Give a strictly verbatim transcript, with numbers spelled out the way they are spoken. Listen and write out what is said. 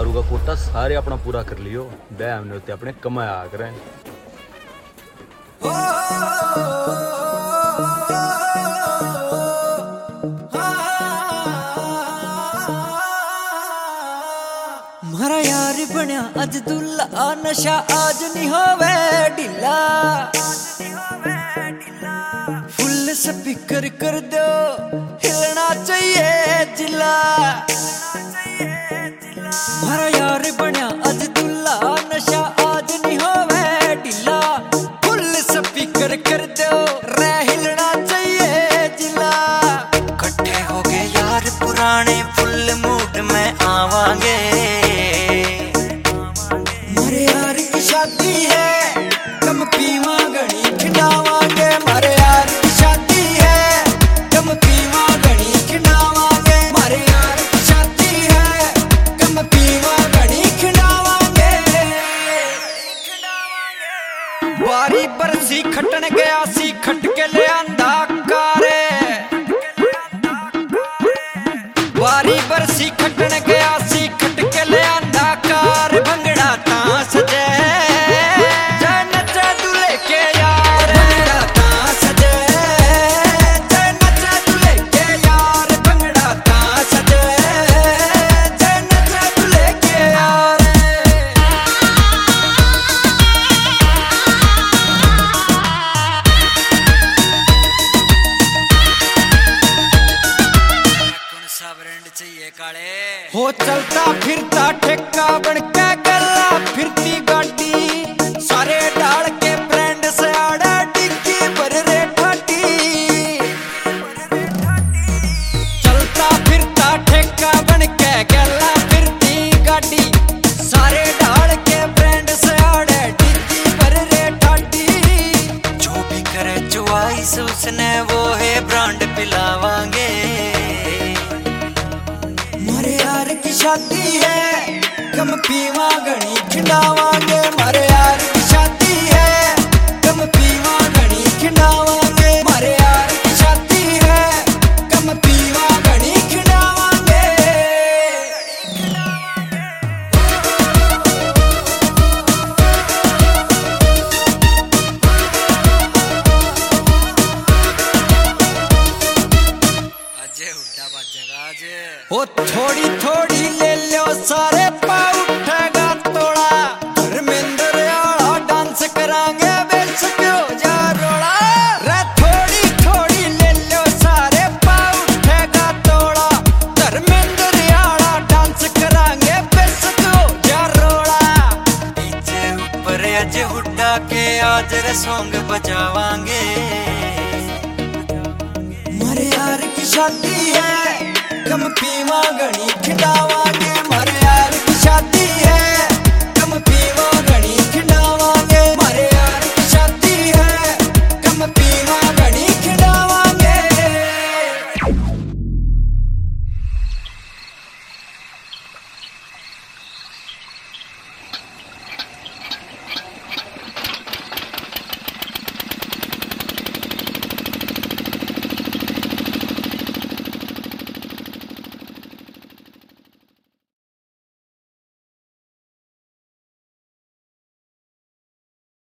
दारू का कोटा सारे अपना पूरा कर लियो, बह हमने होते अपने कमाया करें। मारा यार बनया अज दुल्ला, नशा आज नहीं होवे ढीला, फुल स्पीकर कर दो हिलना चाहिए जिला। मारा यार बनया अज दुल्ला, नशा आज नहीं होवे ढीला, फुल स्पीकर कर दो रे हिलना चाहिए जिला। इकट्ठे हो गए यार पुराने, फुल मूड में आवांगे, मारे यार की शादी है कम पीवा घनी खिंडावांगे, मारे यार की शादी है कम पीवा घनी खिंडावांगे, मारे यार की शादी है कम पीवा घनी खिंडावांगे। बारी बरसी खटन गया सी, खट के ले आंदा कारे, बारी बरसी खटन गया सी, खट के ले आंदा कार, भंगड़ा तां सजे जय नचे दूल्हे के यार, भंगड़ा तां सजे जय नचे दूल्हे के यार, भंगड़ा तां सजे जय नचे दूल्हे के यार। कौन सा ब्रांड चाहिए काले? हो चलता फिरता ठेका बन के गला फिरती गाड़ी, सारे डाल के ब्रांड से आड़ा डिग्गी भर रे ठाटी। चलता फिरता ठेका बन के गला फिरती गाड़ी, सारे डाल के ब्रांड से आड़ा डिग्गी भर रे ठाटी। जो भी करे चॉइस उसने वो है ब्रांड पिलावांगे, मारे यार की शादी है कम पीवा घनी खिंडावांगे, मारे यार की शादी है कम पीवा घनी खिंडावांगे, मारे यार की शादी है कम पीवा घनी खिंडावांगे। अजय उड्डा बजेगा अजय, ओ थोड़ी थोड़ी ले लो सारे पाँव उठेगा तोड़ा, धर्मेंद्र आला डांस करांगे बेच क्यों जा रोड़ा, रे थोड़ी थोड़ी ले लो सारे पाँव उठेगा तोड़ा, धर्मेंद्र आला डांस करांगे बेच क्यों जा रोड़ा। डीजे ऊपर अजय हुड्डा के आज रे सॉन्ग बजावांगे, मारे यार की शादी है कम पीवा घनी खिंडावांगे।